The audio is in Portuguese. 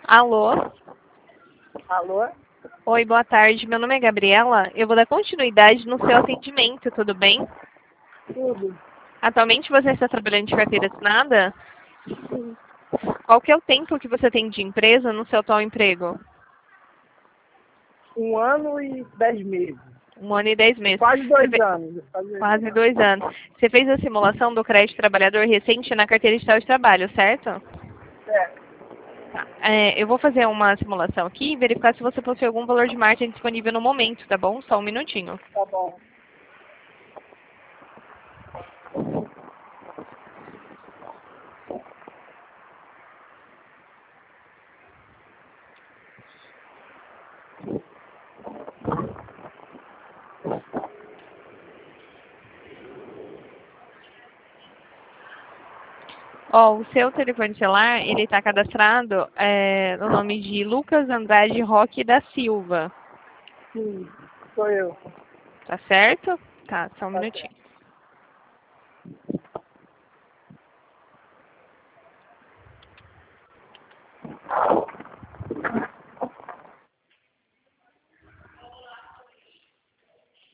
Alô? Alô? Oi, boa tarde. Meu nome é Gabriela. Eu vou dar continuidade no seu atendimento, tudo bem? Tudo. Atualmente você está trabalhando de carteira assinada? Sim. Qual que é o tempo que você tem de empresa no seu atual emprego? 1 ano e 10 meses. 1 ano e 10 meses. Quase Você 2 fe- anos. Quase 2 anos. Você fez a simulação do crédito trabalhador recente na carteira digital de trabalho, certo? Certo. Tá. Eu vou fazer uma simulação aqui e verificar se você possui algum valor de margem disponível no momento, tá bom? Só um minutinho. Tá bom. Ó, o seu telefone celular, ele está cadastrado no nome de Lucas Andrade Roque da Silva, Sim. Sou eu. tá certo? Tá, só um Tá minutinho. certo.